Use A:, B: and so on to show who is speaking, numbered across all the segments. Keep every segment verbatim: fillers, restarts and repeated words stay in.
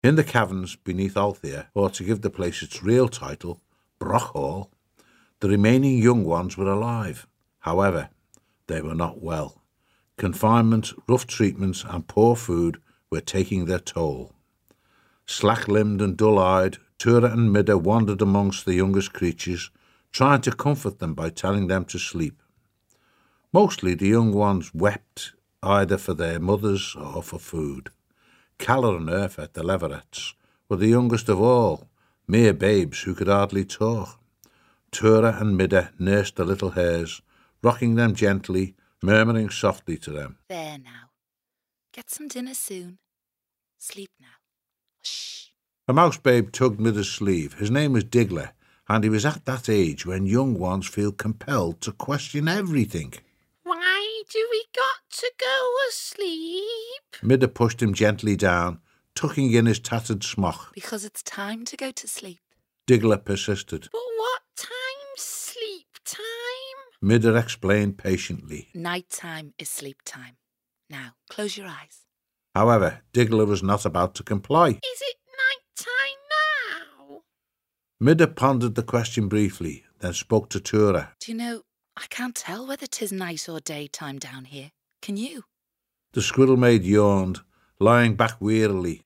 A: In the caverns beneath Althea, or to give the place its real title, Broch Hall, the remaining young ones were alive. However, they were not well. Confinement, rough treatments, and poor food were taking their toll. Slack-limbed and dull-eyed, Tura and Mida wandered amongst the youngest creatures, trying to comfort them by telling them to sleep. Mostly the young ones wept either for their mothers or for food. Calla and Urfa, the leverets, were the youngest of all, mere babes who could hardly talk. Tura and Mida nursed the little hares, rocking them gently, murmuring softly to them.
B: There now. Get some dinner soon. Sleep now. Shh.
A: A mouse babe tugged Mida's sleeve. His name was Diggler, and he was at that age when young ones feel compelled to question everything.
C: Why do we got to go asleep?
A: Mida pushed him gently down, tucking in his tattered smock.
B: Because it's time to go to sleep.
A: Diggler persisted.
C: But what time's sleep time?
A: Mida explained patiently.
B: Night time is sleep time. Now, close your eyes.
A: However, Diggler was not about to comply.
C: Is it night time now?
A: Mida pondered the question briefly, then spoke to Tura.
B: Do you know, I can't tell whether 'tis night or daytime down here. Can you?
A: The squirrel maid yawned, lying back wearily.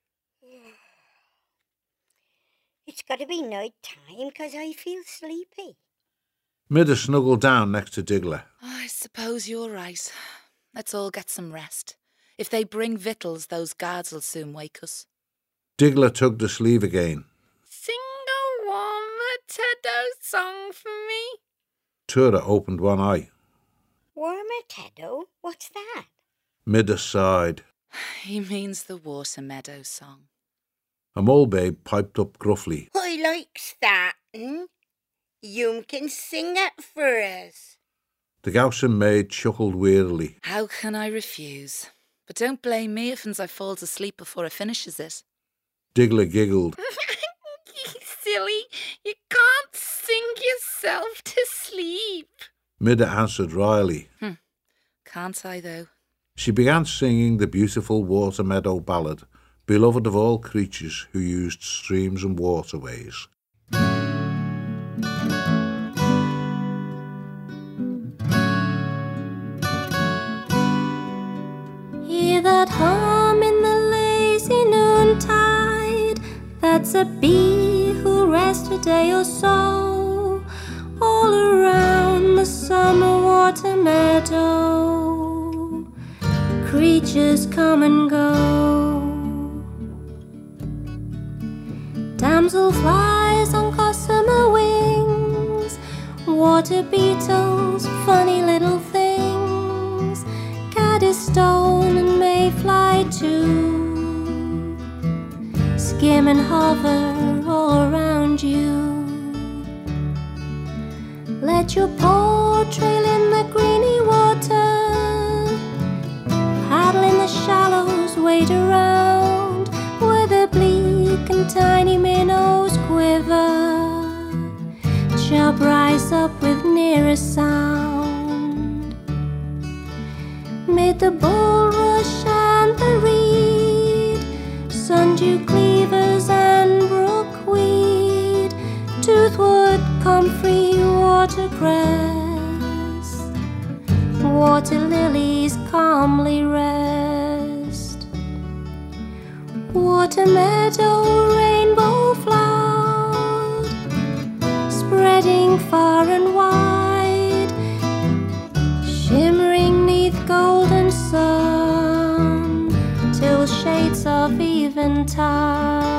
D: It's got to be night time because I feel sleepy.
A: Mida snuggled down next to Diggler.
B: I suppose you're right. Let's all get some rest. If they bring victuals, those guards will soon wake us.
A: Diggler tugged the sleeve again.
C: Sing a warmer Teddo song for me.
A: Tura opened one eye.
D: Warmer Teddo? What's that?
A: Mida sighed.
B: He means the water meadow song.
A: A mole babe piped up gruffly.
D: I likes that. Hmm? You can sing it for us.
A: The Gaussian maid chuckled wearily.
B: How can I refuse? But don't blame me if I falls asleep before I finishes it.
A: Diggler giggled.
C: Silly, you can't sing yourself to sleep.
A: Mida answered wryly.
B: Hmm. Can't I, though?
A: She began singing the beautiful water meadow ballad, beloved of all creatures who used streams and waterways.
E: Hear that hum in the lazy noontide, that's a bee who rests a day or so, all around the summer water meadow. Creatures come and go. Damsel flies on gossamer wings, water beetles, funny little things, caddis stone and mayfly too, skim and hover all around you. Let your paw trail in the greeny water, paddle in the shallows, wade around where the bleak and tiny minnows quiver. Chub rise up with nearer sound. Mid the bulrush and the reed, sundew cleavers and brookweed, toothwood, comfrey, watercress, water lilies calmly rest. Water meadow, rainbow flowered, spreading far and wide, shimmering neath golden sun, till shades of eventide.